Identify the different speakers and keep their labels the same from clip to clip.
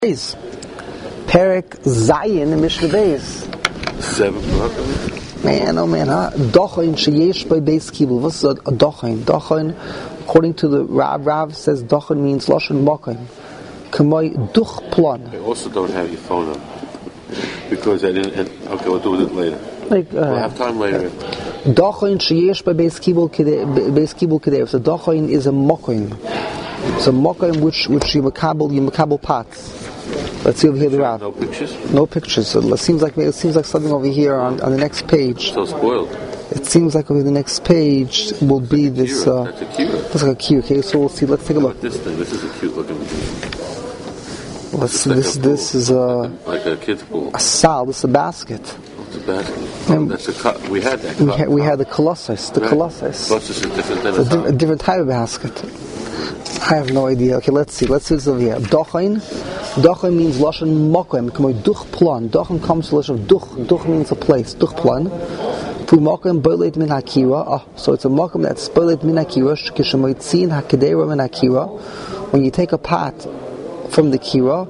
Speaker 1: Perek Zayin Mishnah Beis.
Speaker 2: 7
Speaker 1: Man, oh man, huh? Dochain sheyesh by Beis Kibul. What's a dochain? Dochain, according to the Rav says dochain means lashon mokain. Kamay duch plan.
Speaker 2: I also don't have your phone number because I didn't. Okay, we'll do it later. We'll have time later.
Speaker 1: Dochain sheyesh by Beis Kibul kedei. So dochain is a mokain. It's a mokain which you makabel pots. Let's see over here the Rav.
Speaker 2: No pictures?
Speaker 1: No pictures. So it seems like something over here on the next page.
Speaker 2: So spoiled.
Speaker 1: It seems like over the next page will be this.
Speaker 2: That's a kira.
Speaker 1: Looks like a kira. Okay, so we'll see. Let's take a look.
Speaker 2: This thing. This is a cute looking.
Speaker 1: Let's see. This is
Speaker 2: like a kid's pool.
Speaker 1: a sal. This is a basket.
Speaker 2: It's a basket. Oh, that's a cut. We had that.
Speaker 1: We had the colossus. The colossus.
Speaker 2: Colossus is different than
Speaker 1: a different type of basket. I have no idea. Okay, let's see. Let's see this over here. Dochain. Dochain means lashon mokem. Kamay duch plan. Dochain comes to lashon duch. Duch means a place. Duch plan. Fu mokem boilet min hakira. So it's a mokem that's boilet min hakira. Kishamoitzin hakedera min hakira. When you take a pot from the kira,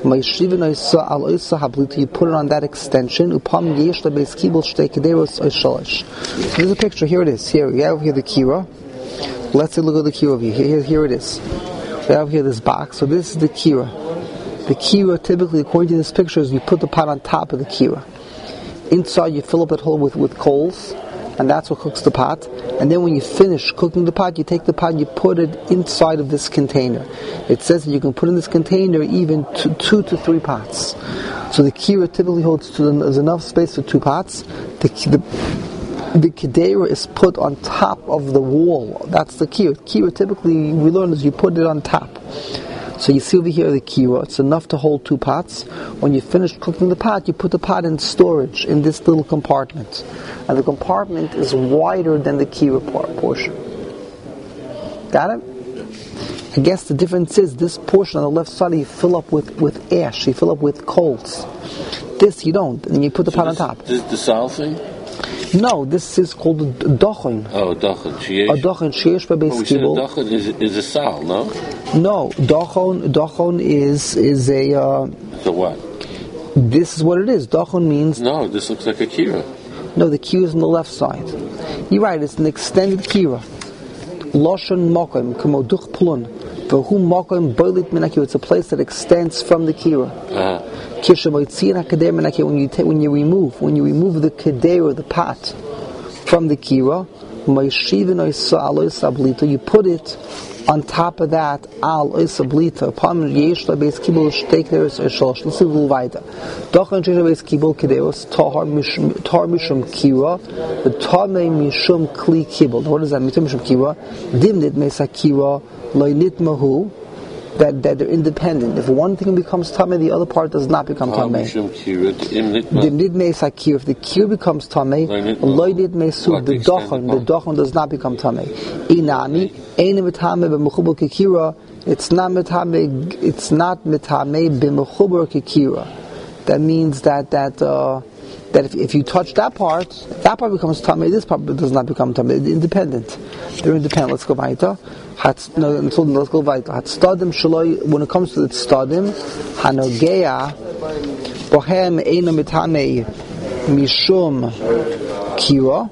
Speaker 1: you put it on that extension. Here's a picture. Here it is. Here we have here the kira. Let's take a look at the kira over here. Here it is. We have here this box. So this is the kira. The kira, typically, according to this picture, is you put the pot on top of the kira. Inside, you fill up that hole with coals, and that's what cooks the pot. And then when you finish cooking the pot, you take the pot and you put it inside of this container. It says that you can put in this container even 2 to 3 pots. So the kira typically holds there's enough space for 2 pots. The kedera is put on top of the wall. That's the kira. Kira typically, we learn, is you put it on top. So you see over here the kira. It's enough to hold 2 pots. When you finish cooking the pot, you put the pot in storage in this little compartment. And the compartment is wider than the kira portion. Got it? I guess the difference is this portion on the left side you fill up with ash. You fill up with coals. This you don't. And you put the pot on top.
Speaker 2: This is the sal thing?
Speaker 1: No, this is called a dochain.
Speaker 2: Oh, dochain.
Speaker 1: A dochain. Sheyesh by Beis Kibul.
Speaker 2: Dochain is a sal, no?
Speaker 1: No, dochain is a.
Speaker 2: So what?
Speaker 1: This is what it is. Dochain means.
Speaker 2: No, this looks like a kira.
Speaker 1: No, the kira is on the left side. You're right. It's an extended kira. Lashon mokem kamo duch plun. V'hu mokem boilit min hakira. It's a place that extends from the kira. When you remove the kedera, the pot, from the kira, you put it on top of that al oisablita. Upon yesh la beis kibul shtei kederos shalosh. Let's go weiter. Dochain sheyesh beis kibul kederos tahar mishum kira, the tamei mishum kli kibul. What does that mean? Mishum kira dimnit mesa kira loynit mahu. That they're independent. If one thing becomes tamei, the other part does not become tamei. If the kira becomes tamei, loydit mesu the dochain does not become tamei. Inami eina metamei b'mechubur kekira. It's not metamei b'mechubur kekira. That means that if you touch that part becomes tamei. This part does not become tamei. Independent. They're independent. Let's go weiter. Let's go weiter. When it comes to the stadim, hanogea bohem eina mitamei mishum kira.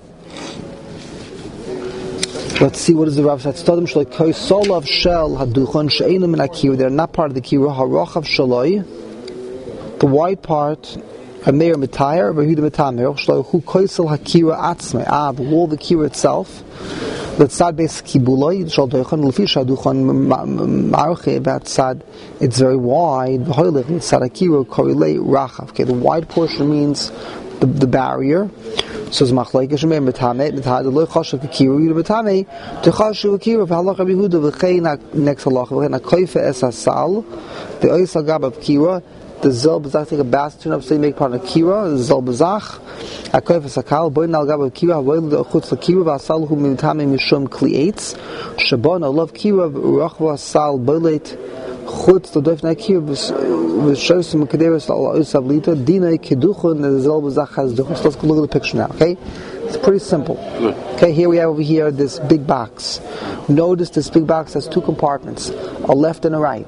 Speaker 1: Let's see what is the Rav said. Stadim shaloi koisolav shel haduchon she'eina min hakira. They're not part of the kira. Harochav shaloi, the white part. A meir mitayr, v'huda mitamer. Shaloi hu koisol hakira atzmei. The wall, the kira itself. Let's start Beis Kibuloi. It's very wide. Okay, the wide portion means the barrier. So it's machlekes shemeir mitame lo chashav kikira yuda mitame to chashav kikira v'halacha b'Yehuda v'chein next halacha v'chein hakoife es hasal the oisal gab of kira. The zel bezach take a basket turn up so you make part of kira. The zel bezach hakoife sakal boy nal gab of kira havoil the chutz kira v'asal hu mitame mishum klietz shabon olav kira v'rachva asal boilet chutz the doif na kira v'shosim kederes al oisav lita dinay keduchon the zel bezach has duchos. Let's go look at the picture now. Okay. It's pretty simple. Okay, here we have over here this big box. Notice this big box has 2 compartments, a left and a right.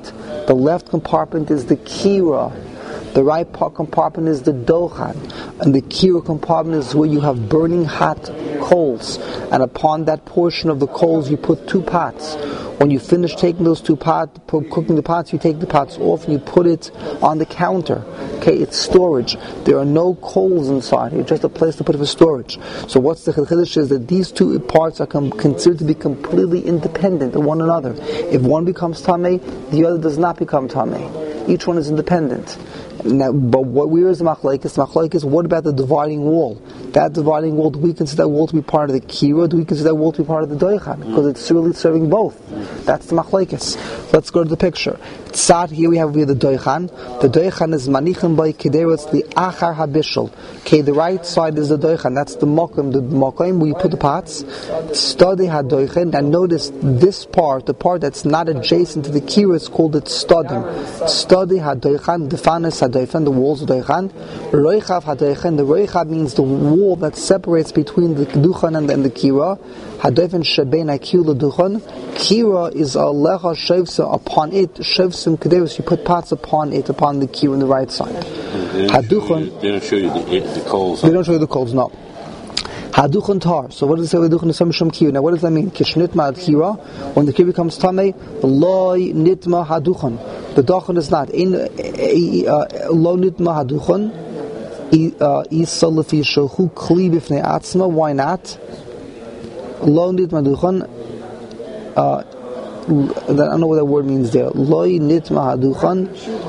Speaker 1: The left compartment is the kira. The right compartment is the dochan. And the kira compartment is where you have burning hot coals. And upon that portion of the coals you put 2 pots. When you finish taking those 2 pots, cooking the pots, you take the pots off and you put it on the counter. Okay, it's storage. There are no coals inside. It's just a place to put it for storage. So what's the chiddush is that these 2 parts are considered to be completely independent of one another. If one becomes tamei, the other does not become tamei. Each one is independent. Now, but where is the machlokes? Machlokes, what about the dividing wall? That dividing wall, do we consider that wall to be part of the kira? Do we consider that wall to be part of the doichan? Because it's really serving both. That's the machlokes. Let's go to the picture. Tzad, here we have the doichan. The doichan is manichem by kederetz the achar habishul. Okay, the right side is the doichan. That's the mokum where you put the pots. Stadi hadoichan. And notice this part, the part that's not adjacent to the kira, is called its stadim. Stadi hadoichan, defanes hadoichan, the walls of doichan. Roichav hadoichan. The roichav means the wall that separates between the duchan and the kira. Hadoichan shebein akil duchan. Kira is a lecha shavsa upon it. Shavsim kederus. You put pots upon it, upon the kira on the right side. Haduchan.
Speaker 2: They don't show you the coals.
Speaker 1: They don't show you the coals. No. Haduchan tar. So what does it say with duchan samishum kira? Now what does that mean? Kishnitma ad kira. When the kira becomes tamei, loy nitma haduchan. The duchan is not in lo nitma haduchan. Isa lefi shohu kli bifnei atzma. Why not? Lo nitma haduchan. I don't know what that word means there. Loi nitma haduchan.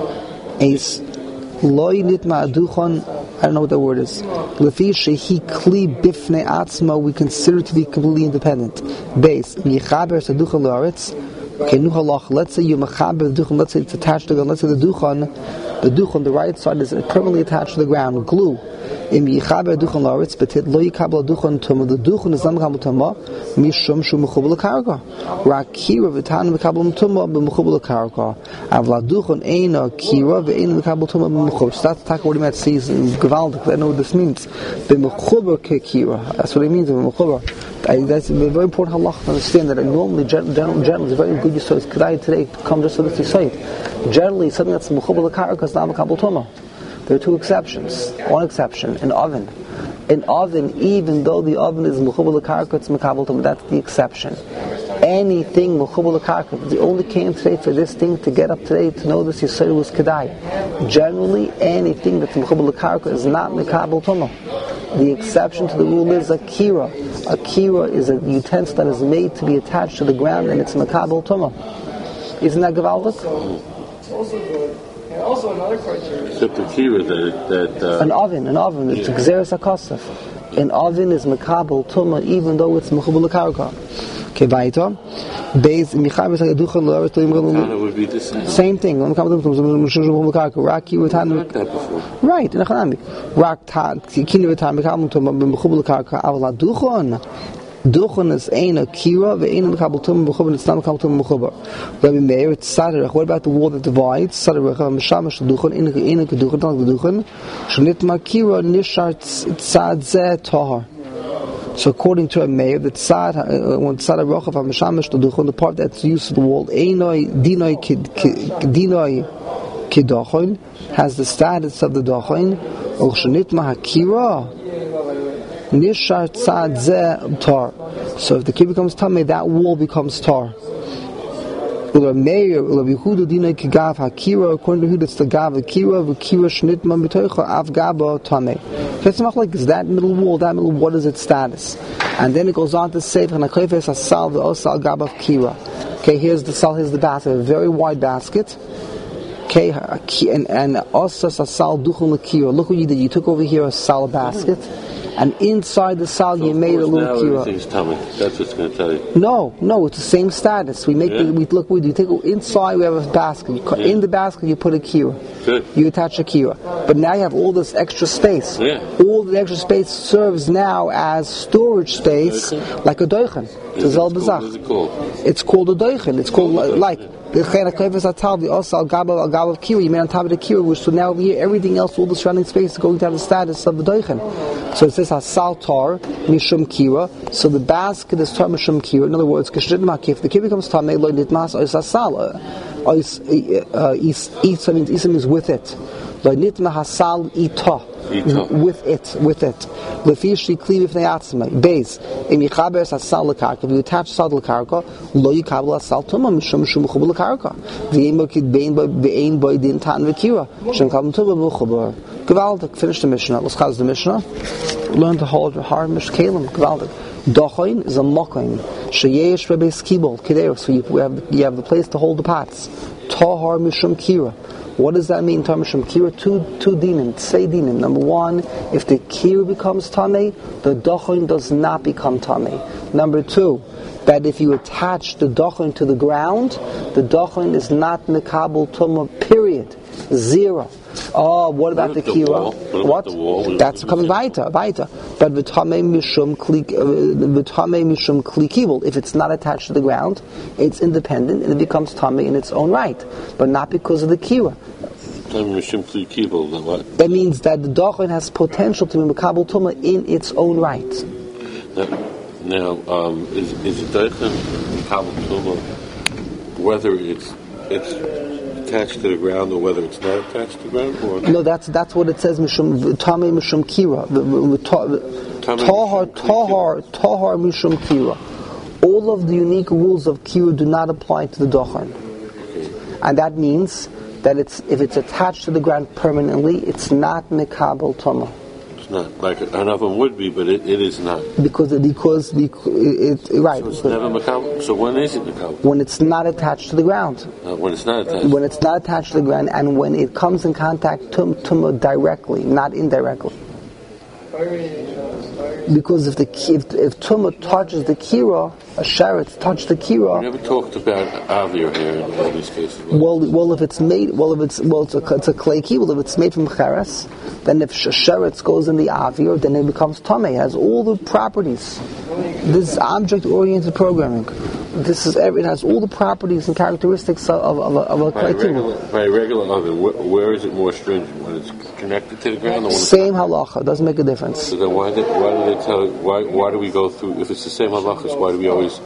Speaker 1: Loi nitma haduchan. I don't know what that word is. Lefi shehi kli bifnei atzma. We consider to be completely independent. Base yichaber saduchan laaretz. Okay, nuhalach. Let's say you mechaber the duchan. Let's say it's attached to the. Let's say the duchan, the right side is permanently attached to the ground. Glue. Im yichaber duchan laaretz, but it lo yikabel duchan tuma. The duchan is not mekabel tuma. Mishum shu mechubel karka. Rakira v'tan mekabel tuma b'mechubel karka. Avla duchan eina kira ve'eina mekabel tuma b'mechubel. So that's what he meant. Says in Gavaldik. I know what this means. B'mechubel kira. That's what it means. B'mechubel. That's a very important halach to understand that normally, generally, it's very good use of kedai today to come just so that you say it. Generally, something that's mechubel karka is not mekabel tuma. There are 2 exceptions. One exception, an oven. An oven, even though the oven is mechubel karka, it's mekabel tuma. That's the exception. Anything mechubel karka, they only came today for this thing to get up today to know this yisrael was kedai. Generally, anything that's mechubel karka is not mekabel tuma. The exception to the rule is a kira. A kira is a utensil that is made to be attached to the ground, and it's mekabel tuma. Isn't that gavaldik?
Speaker 3: Also another criteria.
Speaker 2: Except the kira that
Speaker 1: an oven. It's xeris akosef. An oven is mekabel tuma, even though it's mechubel karka. Okay, weiter. Beis michaber saduchan laaretz.
Speaker 2: It would be the same.
Speaker 1: Same thing. Right. Duchan is eina kira, ve'eina mekabel tuma b'chuber. It's not mekabel tuma b'chuber. Rabbi Meir, it's saderech. What about the wall that divides? Saderech, mishamash duchan, eina keduchan, not the duchan. Shnitma kira nishar tzad zeh tahar. So according to Rabbi Meir, that tzad, when tzad harochav hamishamash duchan, the part that's used for the wall, einoi dinoi kidachin, has the status of the dachin. Or shnitma hakira. Nishar tzad zeh tar. So if the kira becomes tamei, that wall becomes tar. According to Yehuda, it's the gav kira shnitma mitoicha av gaba tamei. Is that middle wall? What is its status? And then it goes on to say, asal gaba kira. Okay, here's the basket, a very wide basket. Okay, and also asal duchul kira. Look what you did. You took over here a sal basket. And inside the sal, you made a little kira.
Speaker 2: That's what's going to tell you.
Speaker 1: No, it's the same status. We take inside. We have a basket. In the basket, you put a kira.
Speaker 2: Good.
Speaker 1: You attach a kira. But now you have all this extra space.
Speaker 2: Yeah.
Speaker 1: All the extra space serves now as storage space, like a doichan.
Speaker 2: What is it called?
Speaker 1: It's called a doichan. It's called like Also, al gab of kira, you made on top of the kira, which so now over here, everything else, all the surrounding space is going to have the status of the doichen. So it says hasal tar mishum kira. So the basket is tar mishum kira. In other words, if the kira becomes tamei lo nitmas ois hasal. Isa means with it. Lo nitma hasal ita. With it. Lefishi kliv ifnei atzmai. Base. Imichaber hasal lekarka. If you attach sal lekarka, lo yikabel hasal tuma mishum chubul lekarka. V'yemokid bein boy din tan v'kira. Shem kabel tuma v'chubar. Gewaldig. Finish the Mishnah. Let's cause the Mishnah. Learn to hold your hard mishkalim. Gewaldig. Dochoin is a mokoin. Sheyesh rebeis kibol kidei. So you have the place to hold the pots. Tahar mishum kira. What does that mean, Tahar mishum kira? Two dinim. Say dinim. Number one, if the kira becomes tamei, the dochoin does not become tamei. Number two, that if you attach the dochoin to the ground, the dochoin is not mekabel tuma. Period. Zero. Oh, what about the kira? What? That's coming weiter. But v'tamei mishum klikibel. If it's not attached to the ground, it's independent and it becomes tamei in its own right, but not because of the kira. That means that the dochen has potential to be mekabel tuma in its own right.
Speaker 2: Now, is the dochen mekabel tuma whether it's attached to the ground or whether it's not attached to the ground? Or
Speaker 1: no, that's what it says. Tamei mishum kira. Tahar mishum kira. All of the unique rules of kira do not apply to the dochen, and that means that if it's attached to the ground permanently, it's not mekabel tuma.
Speaker 2: It's not like an oven would be, but it is not
Speaker 1: because right.
Speaker 2: So it's never mekabel. So when is it mekabel?
Speaker 1: When it's not attached to the ground.
Speaker 2: When it's not attached.
Speaker 1: When it's not attached to the ground, and when it comes in contact tuma directly, not indirectly. Because if tuma touches the kira, a sheretz touched the kira.
Speaker 2: We never talked about avir here in all these cases.
Speaker 1: Well, if it's made, it's a clay kibble. If it's made from cheres, then if sheretz goes in the avir, then it becomes tamei. It has all the properties. This is object-oriented programming. It has all the properties and characteristics of a clay kibble.
Speaker 2: By a regular oven, where is it more stringent? When it's connected to the ground? Or when
Speaker 1: same halacha. Doesn't make a difference.
Speaker 2: So then why do they tell? Why do we go through? If it's the same halachas, why do we always?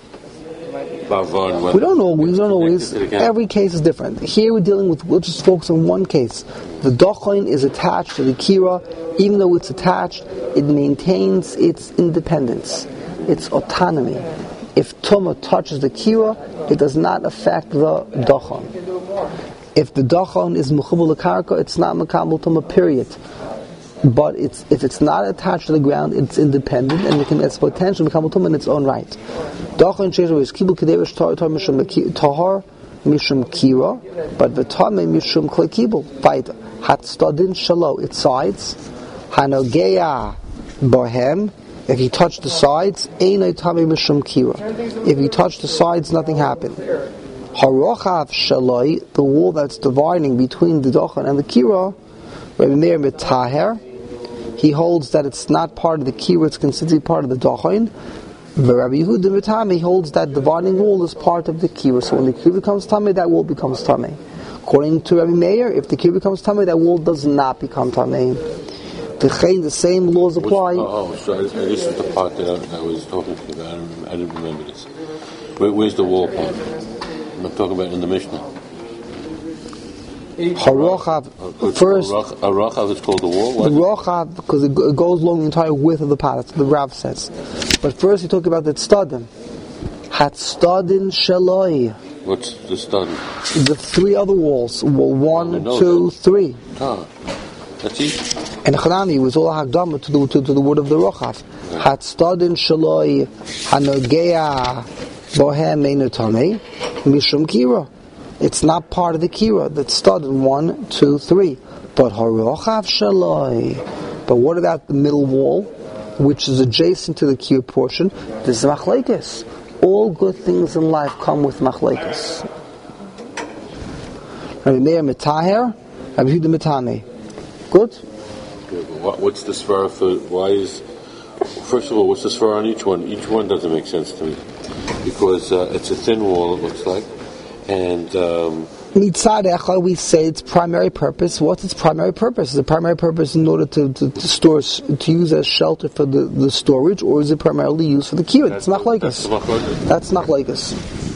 Speaker 1: We don't always. Every case is different. Here we'll just focus on one case. The dochoin is attached to the kira. Even though it's attached, it maintains its independence, its autonomy. If tuma touches the kira, it does not affect the dochon. If the dochon is mechubul lekarka, it's not mekabel tuma. Period. But if it's not attached to the ground, it's independent and it can its potential mekabel tuma in its own right. Dochon sheishu is kibul kedevish tahar mishum kira, but v'tamei mishum klei kibul. Weiter. Hatstadin shalo, its sides. Hanogeya bohem. If you touch the sides, einay tamei mishum kira. If you touch the sides, nothing happened. Harochav shaloi, the wall that's dividing between the dochon and the kira. Rabbi Meir mitaher, he holds that it's not part of the kira; it's considered part of the dochon. Rabbi Yehuda mitame, he holds that dividing wall is part of the kira. So when the kira becomes tamei, that wall becomes tamei. According to Rabbi Meir, if the kira becomes tamei, that wall does not become tamei. The same laws apply.
Speaker 2: So this is the part that I was talking to you about. I didn't remember this. Where's the wall part? I'm not talking about in the Mishnah.
Speaker 1: Harochav, first.
Speaker 2: Harochav is called the wall?
Speaker 1: The Rochav, because it goes along the entire width of the pot, that's what the Rav says. But first you talk about the tztadim. Hatstadin shaloi.
Speaker 2: What's the tztadim?
Speaker 1: The three other walls. Well, 1, 2, 3.
Speaker 2: That's easy.
Speaker 1: And Chanani was all hagdama to the word of the Rochav. Hatstadin shaloi hanogeya bohem einu tamei mishum kira. It's not part of the kira. That's started 1, 2, 3. But harochav shaloi. But what about the middle wall, which is adjacent to the kira portion? This is machlekes. All good things in life come with machlekes. Rabbi Meir mitaher, Rabbi Yehuda mitame. Good.
Speaker 2: What's the svara for? Why is? First of all, what's the svara on each one? Each one doesn't make sense to me because it's a thin wall. It looks like. And
Speaker 1: Mitzad Echad, we say its primary purpose. What's its primary purpose? Is the primary purpose in order to store, to use as shelter for the storage, or is it primarily used for the kiyah? It's not like us. That's not like us.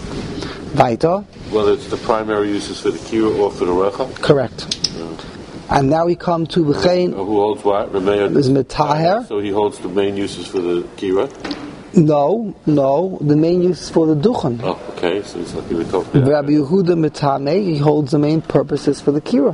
Speaker 1: Vaita.
Speaker 2: Whether it's the primary uses for the kiyah or for the recha?
Speaker 1: Correct. And now we come to V'chein.
Speaker 2: Who holds what?
Speaker 1: Is Metaher.
Speaker 2: So he holds the main uses for the kiyah?
Speaker 1: No. The main use is for the duchen.
Speaker 2: Oh, okay. So it's like you were talking about.
Speaker 1: Rabbi Yehuda Metame, he holds the main purposes for the kira.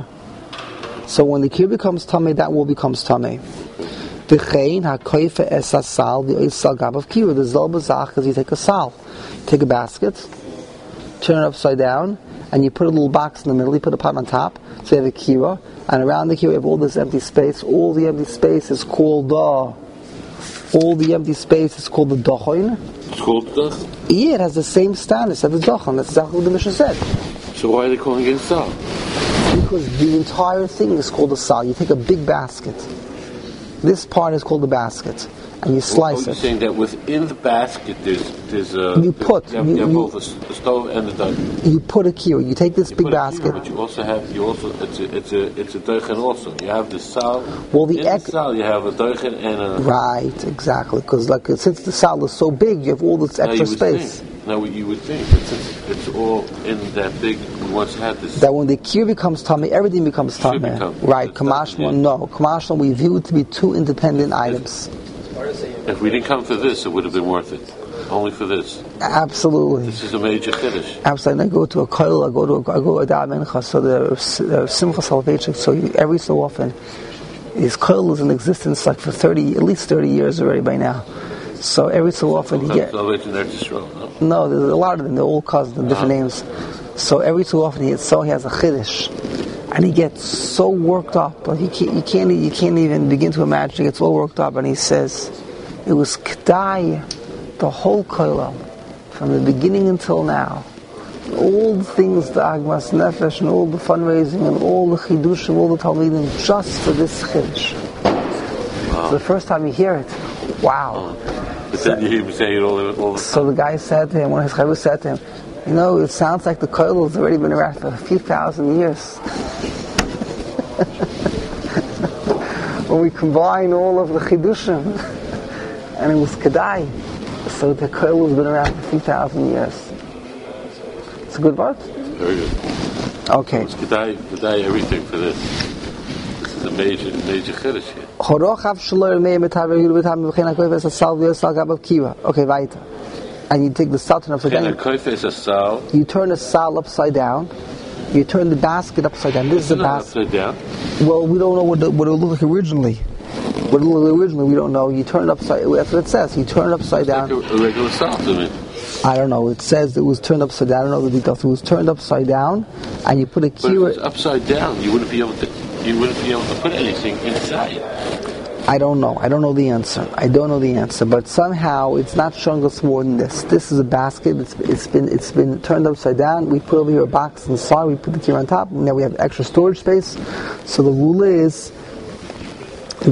Speaker 1: So when the kira becomes tamei, that will becomes tamei. V'chein hakoife es asal v'oisal gab of kira. The zolbazach is you take a sal, take a basket, turn it upside down, and you put a little box in the middle. You put a pot on top, so you have a kira, and around the kira you have all this empty space. All the empty space is called the. All the empty space is called the dochoin.
Speaker 2: It's called the doch?
Speaker 1: Yeah, it has the same status as the dochon. That's exactly what the Mishnah said.
Speaker 2: So why are they calling it sal?
Speaker 1: Because the entire thing is called a sal. You take a big basket. This part is called the basket, and you slice
Speaker 2: You're
Speaker 1: it.
Speaker 2: saying that within the basket there's
Speaker 1: You put
Speaker 2: you have both the stove and the doch.
Speaker 1: You put a kiyah. You take this big basket.
Speaker 2: But you also it's a dochen also. You have the sal.
Speaker 1: Well,
Speaker 2: the sal you have a dochen and a.
Speaker 1: Right, exactly. Because since the sal is so big, you have all this extra space.
Speaker 2: Now you would think that since it's all in that big, we once had this.
Speaker 1: That when the kiyah becomes tummy, everything becomes tummy. Right, kamashma, no. Kamashma we view it to be two independent items.
Speaker 2: If we didn't come to this, it would have been worth it. Only for this.
Speaker 1: Absolutely.
Speaker 2: This is a major chiddush.
Speaker 1: Absolutely. I go to a koil, I go to a Da'at Mincha, so the Simcha Salvation, so every so often, his koil is in existence like for at least 30 years already by now. So every so often he gets... No, there's a lot of them, they're all cousins, different names. So every so often he has a chiddush. And he gets so worked up, like you can't even begin to imagine. He gets all worked up, and he says, "It was kedai, the whole kollel, from the beginning until now, all the things, the agmas nefesh, and all the fundraising, and all the chidushim, all the talmidim, just for this chiddush." Wow. So the first time you hear it, wow.
Speaker 2: But then you hear him say it all the time.
Speaker 1: So the guy said to him, one of his chavos said to him, "You know, it sounds like the kollel has already been around for a few thousand years." When we combine all of the chidushim, and it was kedai, so the kollel has been around for a few thousand years. It's a good word?
Speaker 2: Very good.
Speaker 1: Okay.
Speaker 2: It's kedai everything for this. This is a major chiddush here.
Speaker 1: Okay, weiter. And you take the sal, turn upside down. You turn the sal upside down. You turn the basket upside down. This is a basket.
Speaker 2: Upside down?
Speaker 1: Well, we don't know what it looked like originally. What it looked like originally, we don't know. You turn it upside. That's what it says. You turn it upside down.
Speaker 2: Like a regular sal to me.
Speaker 1: I don't know. It says it was turned upside down. I don't know the details. It was turned upside down, and you put a key.
Speaker 2: But if it's upside down, you wouldn't be able to put anything inside.
Speaker 1: I don't know. I don't know the answer. But somehow it's not showing us more than this. This is a basket. It's been turned upside down. We put over here a box inside. We put the key on top. Now we have extra storage space. So the rule is the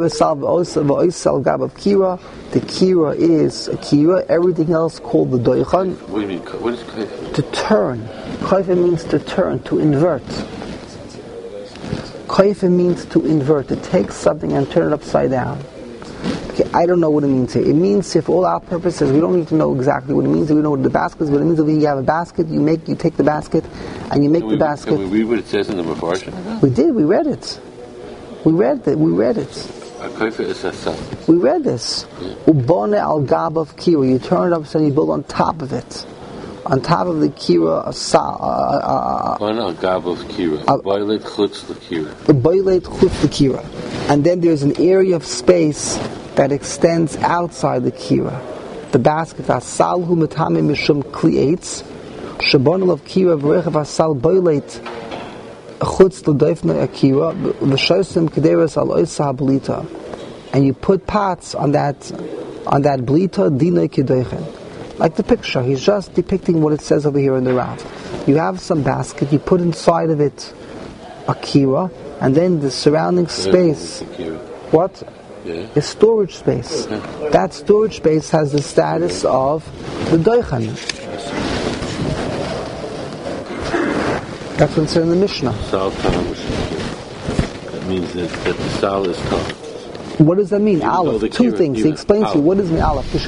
Speaker 1: kira is a kira. Everything else called the doichan.
Speaker 2: What do you mean? What is kaifa?
Speaker 1: To turn. Kaifa means to turn, to invert. Kaifa means to invert, to take something and turn it upside down. Okay, I don't know what it means here. It means, if all our purposes, we don't need to know exactly what it means. We know what the basket is, but it means that when you have a basket, you take the basket, and you make the basket.
Speaker 2: Can we read what it says in the Mefarshim?
Speaker 1: We did. We read it. We read it.
Speaker 2: Kaifa is a sal.
Speaker 1: We read this. Ubone al gab of kira. You turn it upside, you build on top of it. On top of the kira, a sal.
Speaker 2: One al gab of kira. Boilet chutz the kira.
Speaker 1: Boilet chutz the kira. And then there's an area of space that extends outside the kira. The basket, asal hu metame mishum klietz. Shabonel of kira v'rechav asal boilet chutz l'doifna akira. V'shosim kederes al oisa hablita. And you put pots on that blita dinoi kedoichen. Like the picture, he's just depicting what it says over here in the Rav. You have some basket, you put inside of it a kira, and then the surrounding space, what?
Speaker 2: Yeah.
Speaker 1: Is storage space.
Speaker 2: Okay.
Speaker 1: That storage space has the status of the doichan. That's what's in the Mishnah.
Speaker 2: Sal Tam. That means that the Sal is Tam.
Speaker 1: What does that mean? Aleph, two things. He explains to you what does it mean Aleph. If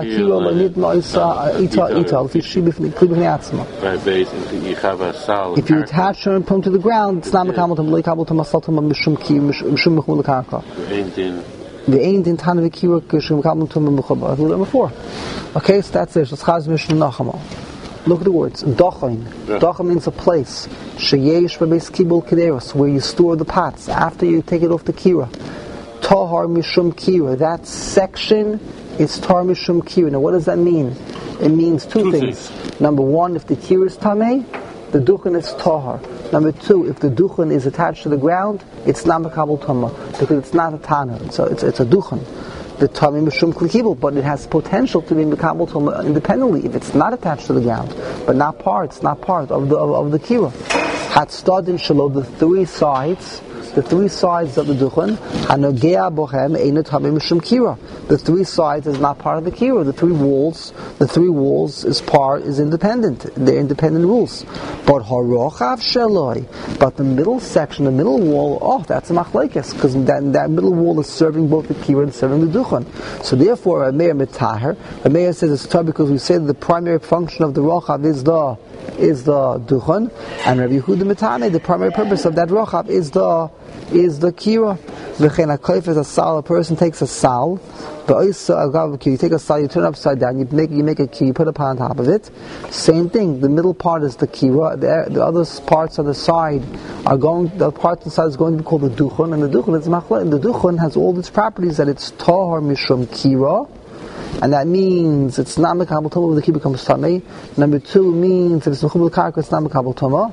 Speaker 1: you attach her and put him to the ground, it's not mekabel tam, lekabel tam, asal tam, mishum mechum lekarka. The ain't in Tana Vikira Kishum Kabul Tum Mukhabar. I've learned before. Okay, so that's it. Let's Chaz Mishnah Nachama. Look at the words. Dochain. Dochain means a place. Sheyesh Babes Kibul Kideros, where you store the pots after you take it off the kira. Tahar Mishum Kira. That section is Tar Mishum Kira. Now what does that mean? It means two things. Number one, if the kira is Tameh, the duchen is tahar. Number two, if the duchen is attached to the ground, it's not mekabel tama because it's not a tana. So it's a duchen. The tamim mishum klikibel, but it has potential to be mekabel tama independently if it's not attached to the ground, but not part of the kira. Hatstadin shalo, the three sides of the duchen, hanogea bochem eina tamim mishum kira. The three sides is not part of the kira. The three walls is independent. They're independent rules. But harochav sheloi, but the middle section, the middle wall, that's a machlekes, because that middle wall is serving both the kira and serving the duchen. So therefore, Rameir mitaher. Rameir says it's tar because we said the primary function of the rochav is the duchen, and Rabbi Yehuda mitane, the primary purpose of that rochav is the kira. V'chein hakayf is a sal. A person takes a sal. You take a sal, you turn it upside down, you make a kira, you put a pot on top of it. Same thing. The middle part is the kira. The other parts on the side the part on the side is going to be called the duchen, and the duchen is machla. And the duchen has all its properties that it's tahar mishum kira. And that means it's not mekabel tama when the kira becomes tamei. Number two means if it's mechubel karka, it's not mekabel tama.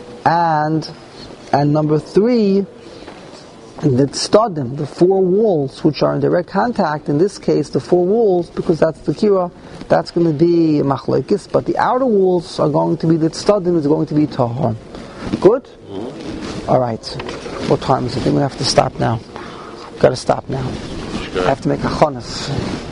Speaker 1: And number three, the tzadim, the four walls which are in direct contact, in this case the four walls, because that's the kira, that's going to be machlekes, but the outer walls are going to be, the tzadim is going to be tahar. Good? Mm-hmm. Alright. What time is it? I think we have to stop now. Got to stop now. I have to make a chonas.